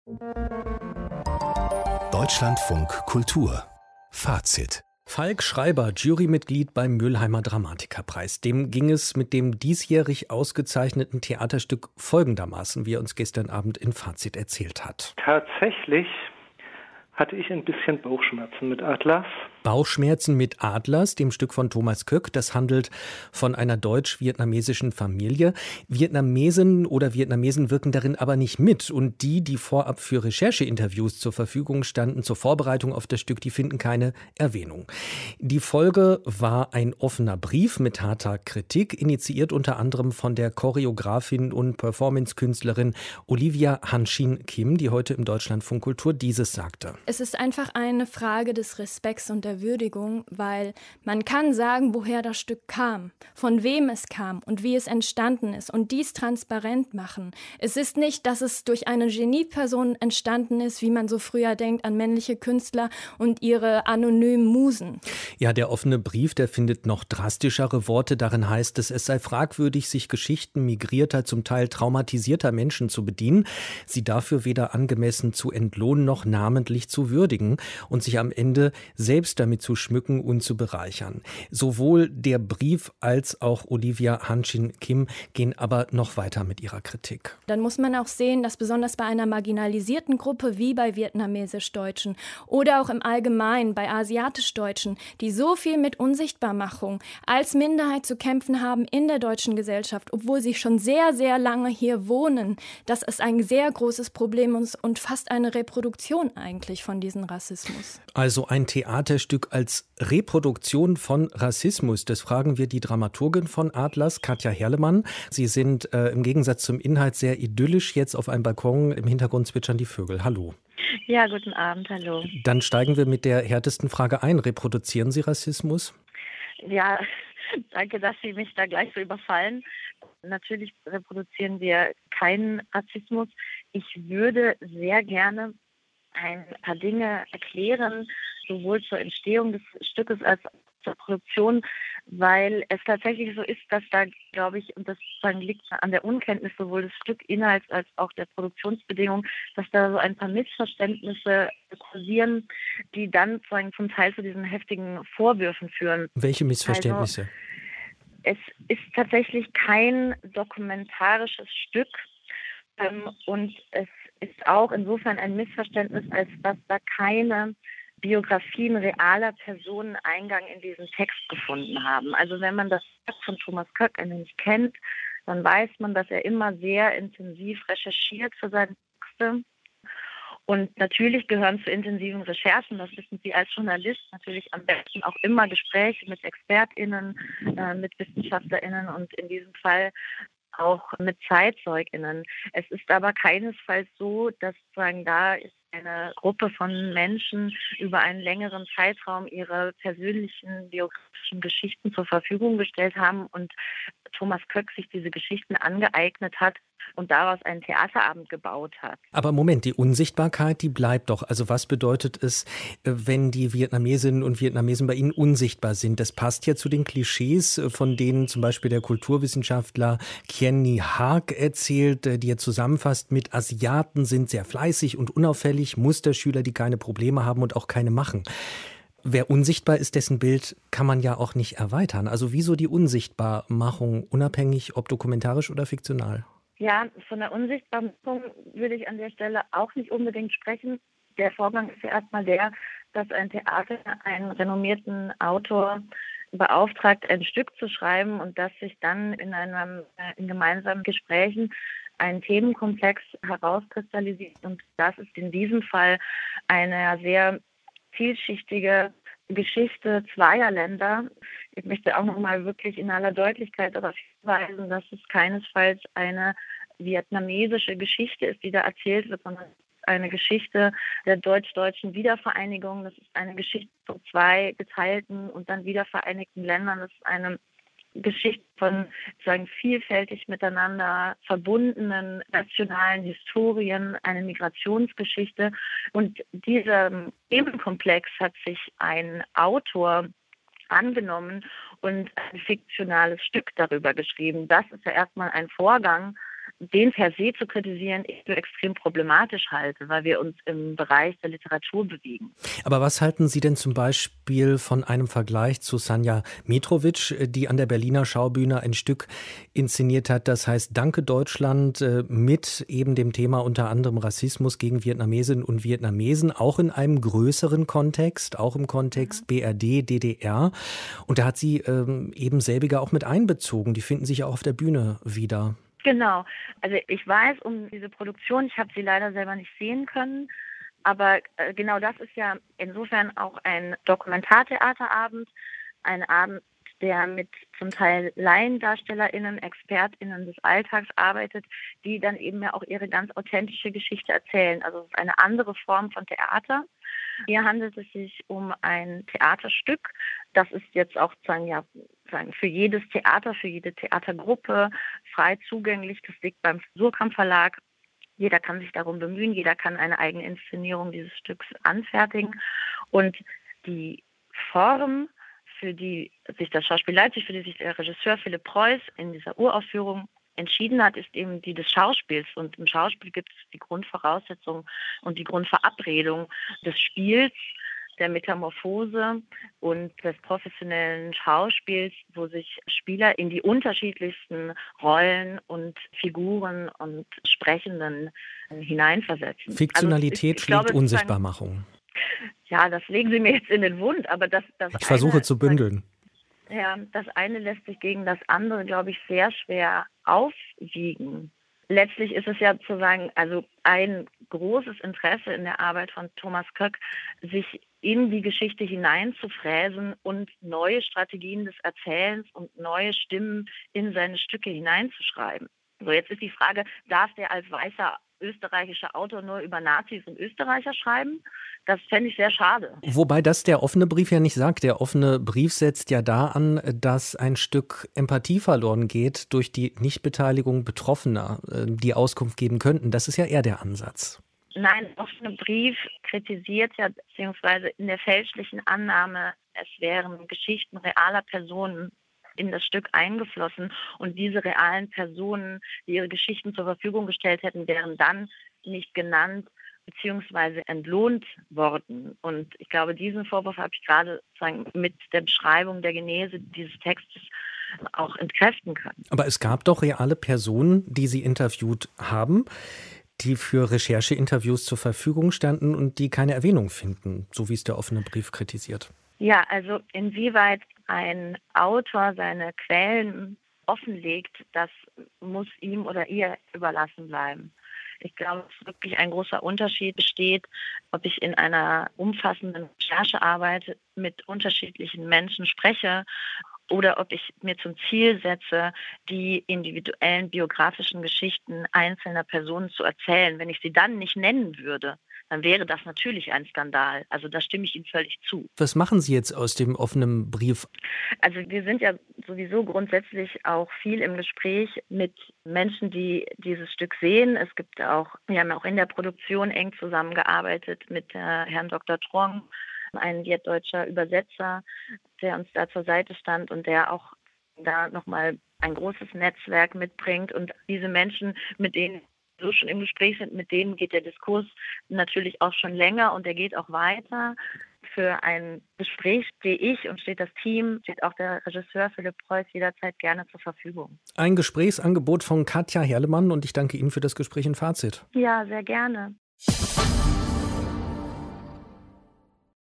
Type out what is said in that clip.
Deutschlandfunk Kultur Fazit. Falk Schreiber, Jurymitglied beim Mülheimer Dramatikerpreis. Dem ging es mit dem diesjährig ausgezeichneten Theaterstück folgendermaßen, wie er uns gestern Abend in Fazit erzählt hat. Tatsächlich hatte ich ein bisschen Bauchschmerzen mit Atlas. Bauchschmerzen mit Atlas, dem Stück von Thomas Köck. Das handelt von einer deutsch-vietnamesischen Familie. Vietnamesinnen oder Vietnamesen wirken darin aber nicht mit. Und die vorab für Rechercheinterviews zur Verfügung standen, zur Vorbereitung auf das Stück, die finden keine Erwähnung. Die Folge war ein offener Brief mit harter Kritik, initiiert unter anderem von der Choreografin und Performancekünstlerin Olivia Han-Shin Kim, die heute im Deutschlandfunk Kultur dieses sagte. Es ist einfach eine Frage des Respekts und der Würdigung, weil man kann sagen, woher das Stück kam, von wem es kam und wie es entstanden ist und dies transparent machen. Es ist nicht, dass es durch eine Genieperson entstanden ist, wie man so früher denkt an männliche Künstler und ihre anonymen Musen. Ja, der offene Brief, der findet noch drastischere Worte. Darin heißt es sei fragwürdig, sich Geschichten migrierter, zum Teil traumatisierter Menschen zu bedienen, sie dafür weder angemessen zu entlohnen noch namentlich zu würdigen und sich am Ende selbst damit zu schmücken und zu bereichern. Sowohl der Brief als auch Olivia Han-Shin Kim gehen aber noch weiter mit ihrer Kritik. Dann muss man auch sehen, dass besonders bei einer marginalisierten Gruppe wie bei Vietnamesisch-Deutschen oder auch im Allgemeinen bei Asiatisch-Deutschen, die so viel mit Unsichtbarmachung als Minderheit zu kämpfen haben in der deutschen Gesellschaft, obwohl sie schon sehr, sehr lange hier wohnen, dass es ein sehr großes Problem ist und fast eine Reproduktion eigentlich von diesem Rassismus. Also ein Theaterstück als Reproduktion von Rassismus. Das fragen wir die Dramaturgin von Atlas, Katja Herlemann. Sie sind im Gegensatz zum Inhalt sehr idyllisch jetzt auf einem Balkon. Im Hintergrund zwitschern die Vögel. Hallo. Ja, guten Abend, hallo. Dann steigen wir mit der härtesten Frage ein. Reproduzieren Sie Rassismus? Ja, danke, dass Sie mich da gleich so überfallen. Natürlich reproduzieren wir keinen Rassismus. Ich würde sehr gerne ein paar Dinge erklären, sowohl zur Entstehung des Stückes als auch zur Produktion, weil es tatsächlich so ist, dass da, glaube ich, und das liegt an der Unkenntnis sowohl des Stückinhalts als auch der Produktionsbedingungen, dass da so ein paar Missverständnisse kursieren, die dann zum Teil zu diesen heftigen Vorwürfen führen. Welche Missverständnisse? Also, es ist tatsächlich kein dokumentarisches Stück und es ist auch insofern ein Missverständnis, als dass da keine Biografien realer Personen Eingang in diesen Text gefunden haben. Also wenn man das Werk von Thomas Köck ein wenig kennt, dann weiß man, dass er immer sehr intensiv recherchiert für seine Texte. Und natürlich gehören zu intensiven Recherchen, das wissen Sie als Journalist, natürlich am besten auch immer Gespräche mit ExpertInnen, mit WissenschaftlerInnen und in diesem Fall auch mit ZeitzeugInnen. Es ist aber keinesfalls so, dass da ist eine Gruppe von Menschen über einen längeren Zeitraum ihre persönlichen biografischen Geschichten zur Verfügung gestellt haben und Thomas Köck sich diese Geschichten angeeignet hat und daraus einen Theaterabend gebaut hat. Aber Moment, die Unsichtbarkeit, die bleibt doch. Also was bedeutet es, wenn die Vietnamesinnen und Vietnamesen bei Ihnen unsichtbar sind? Das passt ja zu den Klischees, von denen zum Beispiel der Kulturwissenschaftler Kien Nhi Haag erzählt, die er zusammenfasst mit: Asiaten sind sehr fleißig und unauffällig, Musterschüler, die keine Probleme haben und auch keine machen. Wer unsichtbar ist, dessen Bild kann man ja auch nicht erweitern. Also wieso die Unsichtbarmachung, unabhängig, ob dokumentarisch oder fiktional? Ja, von der Unsichtbarmachung würde ich an der Stelle auch nicht unbedingt sprechen. Der Vorgang ist ja erstmal der, dass ein Theater einen renommierten Autor beauftragt, ein Stück zu schreiben und dass sich dann in gemeinsamen Gesprächen ein Themenkomplex herauskristallisiert. Und das ist in diesem Fall eine sehr vielschichtige Geschichte zweier Länder. Ich möchte auch nochmal wirklich in aller Deutlichkeit darauf hinweisen, dass es keinesfalls eine vietnamesische Geschichte ist, die da erzählt wird, sondern eine Geschichte der deutsch-deutschen Wiedervereinigung. Das ist eine Geschichte von zwei geteilten und dann wiedervereinigten Ländern. Das ist eine Geschichte von vielfältig miteinander verbundenen nationalen Historien, eine Migrationsgeschichte. Und diesem Themenkomplex hat sich ein Autor angenommen und ein fiktionales Stück darüber geschrieben. Das ist ja erstmal ein Vorgang, den per se zu kritisieren, ich für extrem problematisch halte, weil wir uns im Bereich der Literatur bewegen. Aber was halten Sie denn zum Beispiel von einem Vergleich zu Sanja Mitrovic, die an der Berliner Schaubühne ein Stück inszeniert hat, das heißt Danke Deutschland, mit eben dem Thema unter anderem Rassismus gegen Vietnamesinnen und Vietnamesen, auch in einem größeren Kontext, auch im Kontext BRD, DDR. Und da hat sie eben selbiger auch mit einbezogen. Die finden sich auch auf der Bühne wieder. Genau. Also ich weiß um diese Produktion, ich habe sie leider selber nicht sehen können, aber genau das ist ja insofern auch ein Dokumentartheaterabend, ein Abend, der mit zum Teil LaiendarstellerInnen, ExpertInnen des Alltags arbeitet, die dann eben ja auch ihre ganz authentische Geschichte erzählen. Also es ist eine andere Form von Theater. Hier handelt es sich um ein Theaterstück. Das ist jetzt auch für jedes Theater, für jede Theatergruppe frei zugänglich. Das liegt beim Surkamp Verlag. Jeder kann sich darum bemühen, jeder kann eine eigene Inszenierung dieses Stücks anfertigen. Und die Form, für die sich das Schauspiel Leipzig, für die sich der Regisseur Philipp Preuß in dieser Uraufführung entschieden hat, ist eben die des Schauspiels. Und im Schauspiel gibt es die Grundvoraussetzung und die Grundverabredung des Spiels, der Metamorphose und des professionellen Schauspiels, wo sich Spieler in die unterschiedlichsten Rollen und Figuren und Sprechenden hineinversetzen. Fiktionalität schlägt Unsichtbarmachung. Ja, das legen Sie mir jetzt in den Mund, aber ich versuche zu bündeln. Ja, das eine lässt sich gegen das andere, glaube ich, sehr schwer aufwiegen. Letztlich ist es ja zu sagen, also ein großes Interesse in der Arbeit von Thomas Köck, sich in die Geschichte hineinzufräsen und neue Strategien des Erzählens und neue Stimmen in seine Stücke hineinzuschreiben. So, jetzt ist die Frage, darf der als weißer österreichischer Autor nur über Nazis und Österreicher schreiben? Das fände ich sehr schade. Wobei das der offene Brief ja nicht sagt. Der offene Brief setzt ja da an, dass ein Stück Empathie verloren geht durch die Nichtbeteiligung Betroffener, die Auskunft geben könnten. Das ist ja eher der Ansatz. Nein, der offene Brief kritisiert ja, beziehungsweise in der fälschlichen Annahme, es wären Geschichten realer Personen in das Stück eingeflossen und diese realen Personen, die ihre Geschichten zur Verfügung gestellt hätten, wären dann nicht genannt beziehungsweise entlohnt worden. Und ich glaube, diesen Vorwurf habe ich gerade mit der Beschreibung der Genese dieses Textes auch entkräften können. Aber es gab doch reale Personen, die Sie interviewt haben, die für Rechercheinterviews zur Verfügung standen und die keine Erwähnung finden, so wie es der offene Brief kritisiert. Ja, also inwieweit ein Autor seine Quellen offenlegt, das muss ihm oder ihr überlassen bleiben. Ich glaube, dass wirklich ein großer Unterschied besteht, ob ich in einer umfassenden Recherchearbeit mit unterschiedlichen Menschen spreche oder ob ich mir zum Ziel setze, die individuellen biografischen Geschichten einzelner Personen zu erzählen. Wenn ich sie dann nicht nennen würde, dann wäre das natürlich ein Skandal. Also da stimme ich Ihnen völlig zu. Was machen Sie jetzt aus dem offenen Brief? Also wir sind ja sowieso grundsätzlich auch viel im Gespräch mit Menschen, die dieses Stück sehen. Wir haben auch in der Produktion eng zusammengearbeitet mit Herrn Dr. Trong, ein vietdeutscher Übersetzer, der uns da zur Seite stand und der auch da nochmal ein großes Netzwerk mitbringt. Und diese Menschen, mit denen so schon im Gespräch sind, mit denen geht der Diskurs natürlich auch schon länger und der geht auch weiter. Für ein Gespräch stehe ich und steht das Team, steht auch der Regisseur Philipp Preuß jederzeit gerne zur Verfügung. Ein Gesprächsangebot von Katja Herlemann und ich danke Ihnen für das Gespräch in Fazit. Ja, sehr gerne.